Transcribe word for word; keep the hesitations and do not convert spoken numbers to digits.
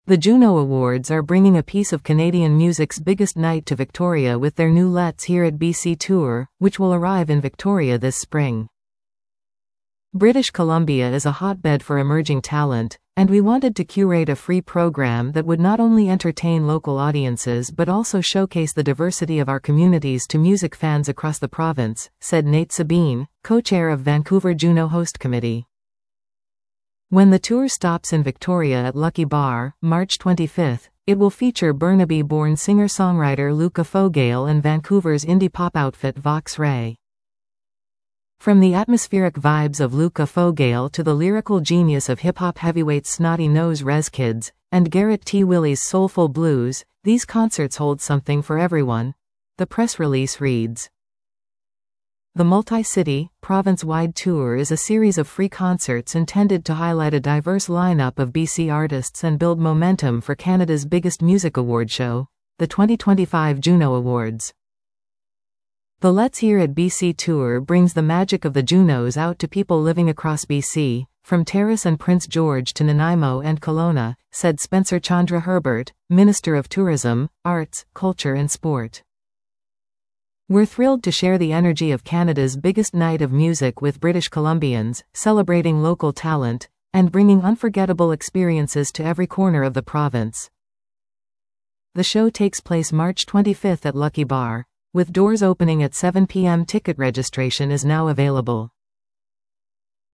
The Juno Awards are bringing a piece of Canadian music's biggest night to Victoria with their new Let's Hear It B C tour, which will arrive in Victoria this spring. British Columbia is a hotbed for emerging talent, and we wanted to curate a free program that would not only entertain local audiences but also showcase the diversity of our communities to music fans across the province, said Nate Sabine, co-chair of Vancouver Juno Host Committee. When the tour stops in Victoria at Lucky Bar, March twenty-fifth, it will feature Burnaby-born singer-songwriter Luca Fogale and Vancouver's indie pop outfit Vox Ray. From the atmospheric vibes of Luca Fogale to the lyrical genius of hip-hop heavyweights Snotty Nose Rezkids, and Garrett T. Willie's soulful blues, these concerts hold something for everyone, the press release reads. The multi-city, province-wide tour is a series of free concerts intended to highlight a diverse lineup of B C artists and build momentum for Canada's biggest music award show, the twenty twenty-five Juno Awards. The Let's Hear It B C tour brings the magic of the Junos out to people living across B C, from Terrace and Prince George to Nanaimo and Kelowna, said Spencer Chandra Herbert, Minister of Tourism, Arts, Culture and Sport. We're thrilled to share the energy of Canada's biggest night of music with British Columbians, celebrating local talent, and bringing unforgettable experiences to every corner of the province. The show takes place March twenty-fifth at Lucky Bar, with doors opening at seven p m Ticket registration is now available.